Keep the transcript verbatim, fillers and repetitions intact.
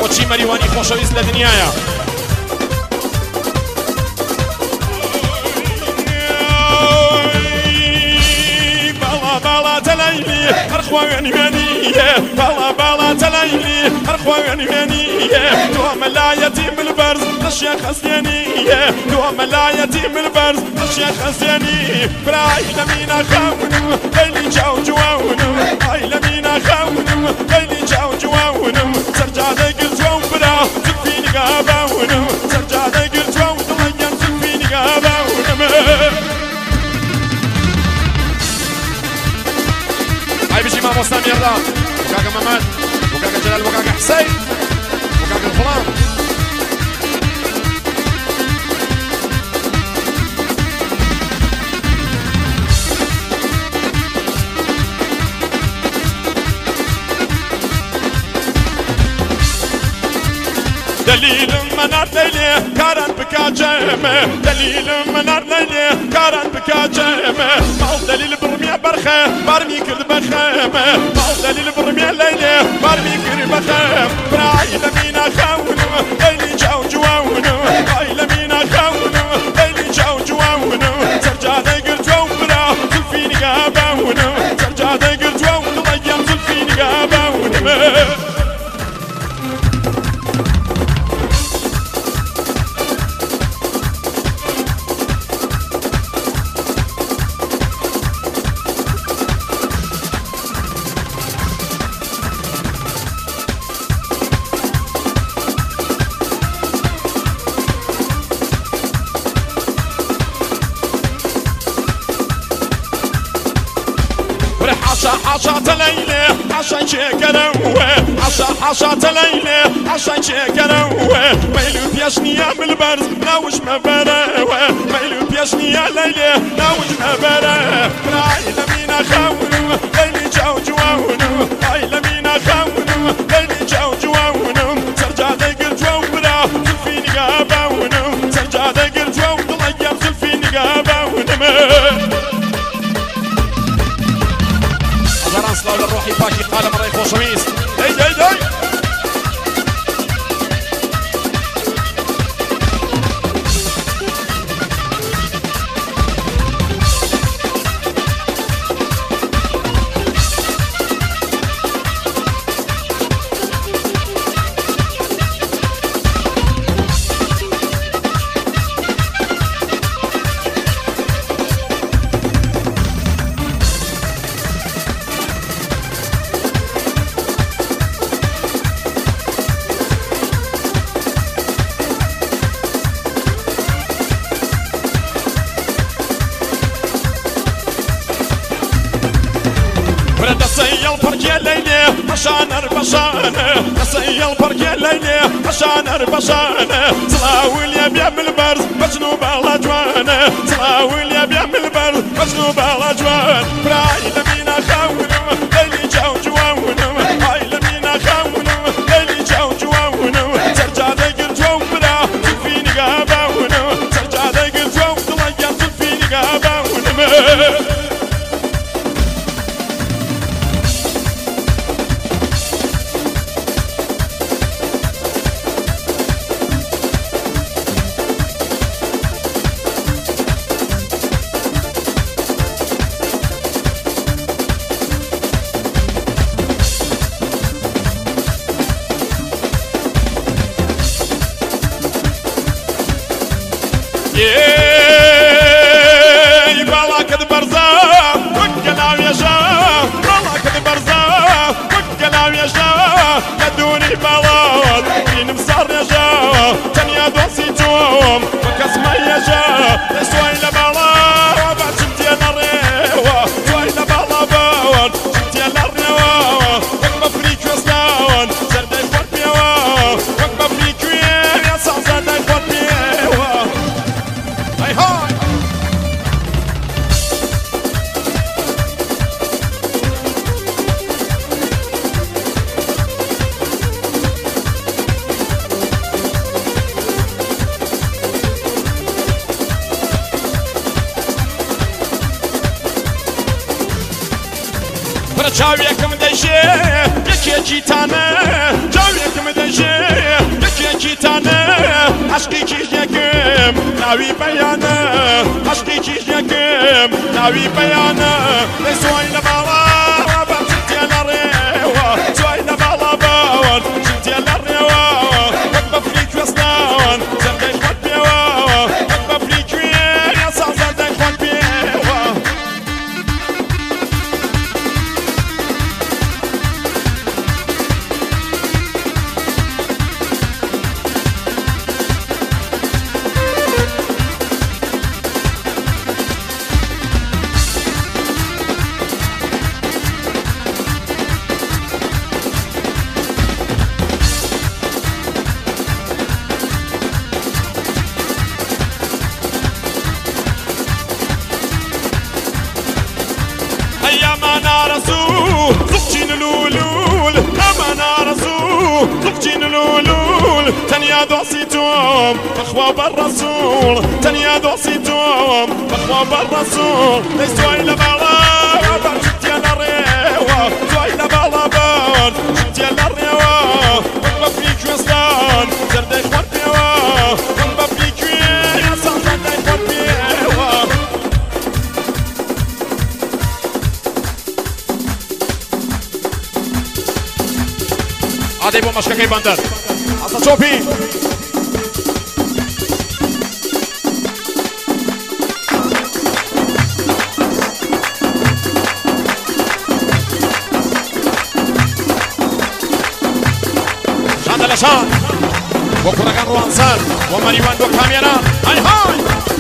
بۆچی مەریوانی خۆشەویست لە دنیاە باڵا باڵا تەلەیلی هەر خۆیان وێنیە باڵا باڵا تەلەیلی هەر خۆیان وێنیە تۆ مەلایەتی ملبەرز لە شێخ حەسێنیە تۆ مەلایەتی ملبەرز لە شێخ حەسێنی برای لە مینا خاونم لەیلی چاو جوانم ئای لە مینا خاونم لەیلی چاو جوانم سەرجادەی گرتووە برا زولفی نیگاباونم سەرجادەی گرتووە دڵەیان زولفی نیگاباونم هاي بيجي مع مصطفى ميردا وكاكا محمد وكاكا جلال وكاكا حسين وكاكا الفلان دليل منار ليلي كارن بكاجمه دليل منار ليلي كارن بكاجمه مال دليل برمي برخه برمي كرد بخمه مال دليل برمي ليلي برمي كرد بخم براي لمينا خاونم ليلي جاو جواونم براي لمينا خاونم ليلي جاو جواونم سرجاني قرتو برا زلفيني قاباونم سرجاني قرتو ضيام زلفيني قاباونم حاشا تليلي عشان شكروه حاشا حاشا تليلي عشان شكروه ميلو بيشني يا بالبرز ناوش ما براوه ميلو بيشني يا ليلي ناوش ما براوه براي لمينا خاونو ليلي جاو جواونو براي لمينا خاونو ليلي جاو جواونو سرجادي قلتو برا زلفيني قاباونو سرجادي قلتو ضليام زلفيني قاباونو أصلا للروحي باكي قال مرة يخوش ميس داي داي داي سيل بركي الليلي عشان اربشانه سيل بركي الليلي عشان اربشانه صلاوي يا بيم البرز مجنوب على جوانه صلاوي يا بيم البرز مجنوب على جوان براي لمينا خاونم ليلي جاو جواونم هاي لمينا خاونم ليلي جاو جواونم سرجادي قلتو برا زلفيني قاباونم سرجادي قلتو ضليام زلفيني قاباونم ياي بالا كد برزا وكلاو يا شام بالا كد برزا وكلاو يا شام يدوني بالا فين مصار يا شام تانيا دوسيتوم وكسمة يا شام سوي بالا وبعد شمتي انا الريوة سوي بالا باون شمتي انا الريوة وكما فريك وسلاون زردي فوت بيوا وكما فريك يا صاح زردي فوت بيوا هاي هاي جاویەکم دەژێ یەکێکی تانە جاویەکم دەژێ یەکێکی تانە عشقێکی یەکم ناوی بەیانە عشقێکی یەکم ناوی بەیانە دەی سوای لە باڵا بە چتێ لە ڕێوە سوای لە باڵا باوەن چتێ لە ڕێوە وەک بە فری کوێستان زەردەی خۆت پێوە وەک بە فری کوێ یاسا زەردەی خۆت پێوە تنيا دوسيتهم بخوا بالرسول تنيا دوسيتهم بخوا بالرسول ليسوا إلا بالا بان شتي على الريوة سوا إلا بالا بان شتي على الريوة وما فيك وستان زردي خوات بيوة وما فيك ويسان زردي خوات بيوة عادي بو مشككي بندر عصا شوفي شان دلشان وكرغان روانسان ومريوان دو كاميران هاي هاي